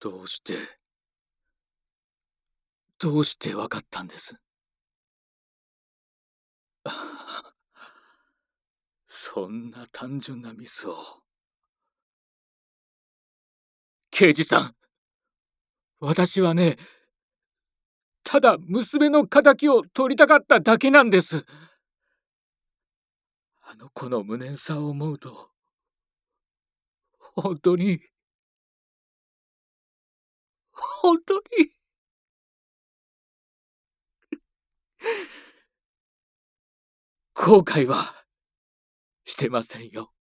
どうしてわかったんです？そんな単純なミスを。刑事さん、私はね、ただ娘の仇を取りたかっただけなんです。あの子の無念さを思うと、本当に本当に後悔はしてませんよ。